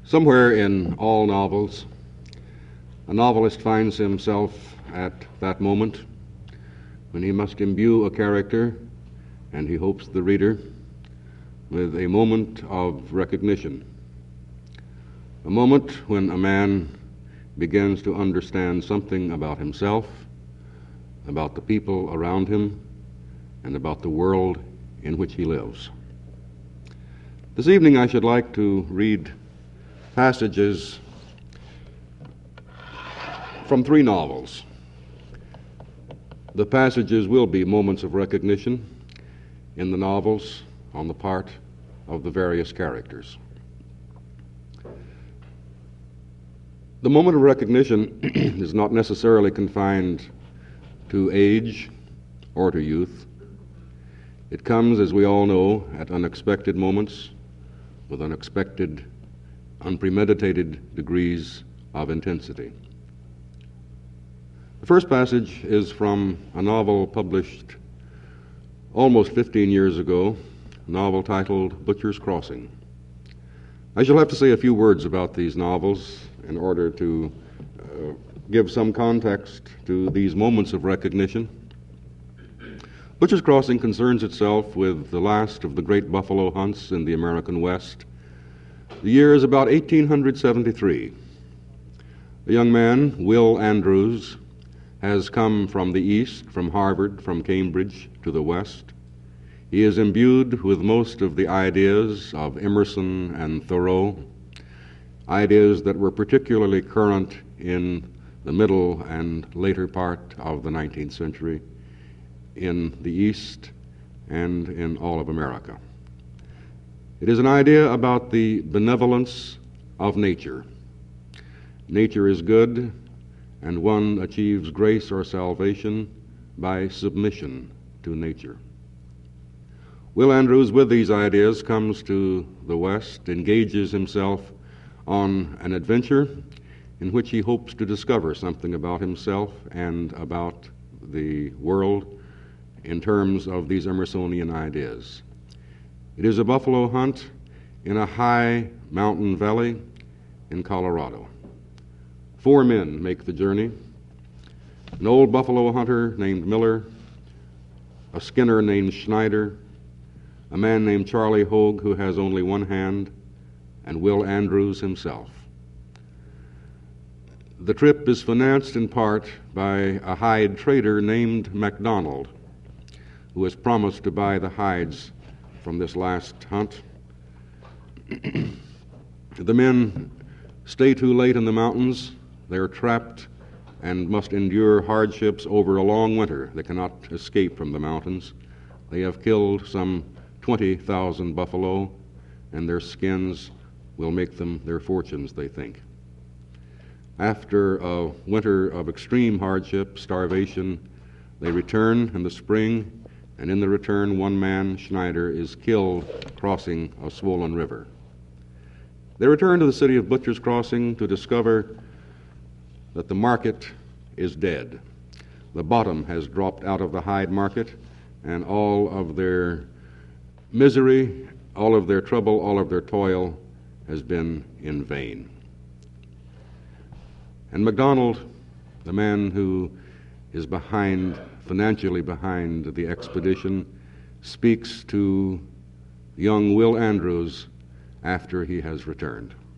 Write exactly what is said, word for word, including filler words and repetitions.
Somewhere in all novels, a novelist finds himself at that moment when he must imbue a character, and he hopes the reader, with a moment of recognition. A moment when a man begins to understand something about himself, about the people around him, and about the world in which he lives. This evening I should like to read passages from three novels. The passages will be moments of recognition in the novels on the part of the various characters. The moment of recognition is not necessarily confined to age or to youth. It comes, as we all know, at unexpected moments with unexpected, unpremeditated degrees of intensity. The first passage is from a novel published almost fifteen years ago, a novel titled Butcher's Crossing. I shall have to say a few words about these novels in order to uh, give some context to these moments of recognition. Butcher's Crossing concerns itself with the last of the great buffalo hunts in the American West. The year is about eighteen seventy-three. A young man, Will Andrews, has come from the east, from Harvard, from Cambridge, to the west. He is imbued with most of the ideas of Emerson and Thoreau, ideas that were particularly current in the middle and later part of the nineteenth century in the East and in all of America. It is an idea about the benevolence of nature. Nature is good, and one achieves grace or salvation by submission to nature. Will Andrews, with these ideas, comes to the West, engages himself on an adventure in which he hopes to discover something about himself and about the world in terms of these Emersonian ideas. It is a buffalo hunt in a high mountain valley in Colorado. Four men make the journey: an old buffalo hunter named Miller, a skinner named Schneider, a man named Charlie Hogue who has only one hand, and Will Andrews himself. The trip is financed in part by a hide trader named MacDonald, who has promised to buy the hides from this last hunt. The men stay too late in the mountains. They are trapped and must endure hardships over a long winter. They cannot escape from the mountains. They have killed some twenty thousand buffalo, and their skins will make them their fortunes, they think. After a winter of extreme hardship, starvation, they return in the spring, and in the return, one man, Schneider, is killed crossing a swollen river. They return to the city of Butcher's Crossing to discover that the market is dead. The bottom has dropped out of the hide market, and all of their misery, all of their trouble, all of their toil has been in vain. And MacDonald, the man who is behind, financially behind the expedition, speaks to young Will Andrews after he has returned.